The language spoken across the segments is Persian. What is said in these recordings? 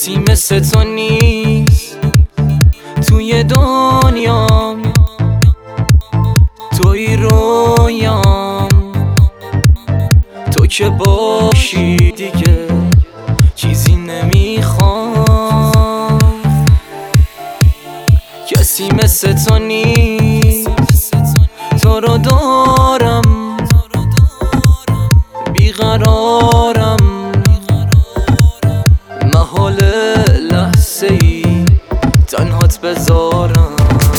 کسی مثل تو نیست توی دنیام، توی رویام، تو که باشی دیگه چیزی نمیخوام. کسی مثل تو نیست، تو رو دارم، بیقرارم، محال لحظه ای تنهات بذارم.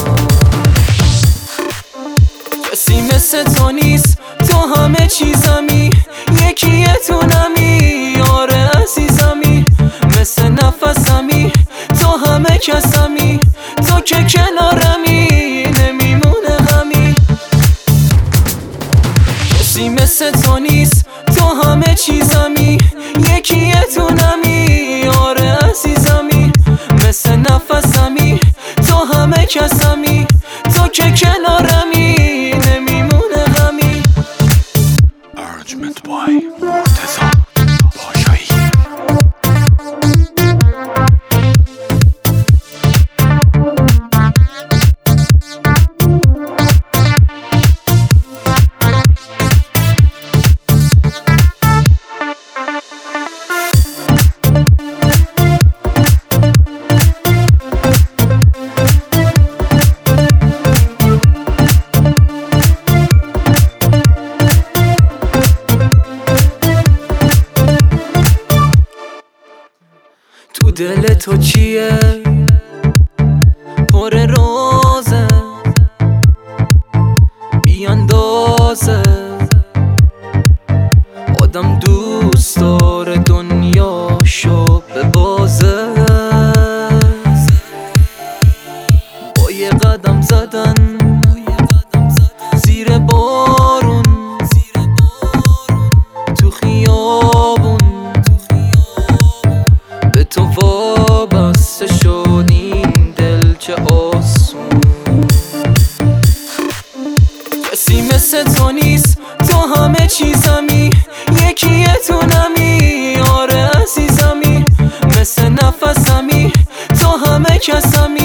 کسی مثل تو نیست، تو همه چیزمی، یکیتونمی، آره عزیزمی، مثل نفسمی، تو همه کسمی، تو که کنارمی نمیمونه غمی. کسی مثل تو نیست، تو همه چیزمی، یکیتونمی، آره عزیزمی، مثل نفسمی، تو همه کسمی، تو که کنارمی نمیمونه غمی. Arrangement by مرتضی پاشایی. تو دل تو چیه پر رازه بی اندازه، آدم دوست داره دنیاشو به بازه. با یه قدم زدن زیر بارون تو خیابون، به تو وابسته شد این دل چه آسون. کسی مثل تو نیست، تو همه چیزمی، یکیتونمی، آره عزیزمی، مثل نفسمی، تو همه کسمی،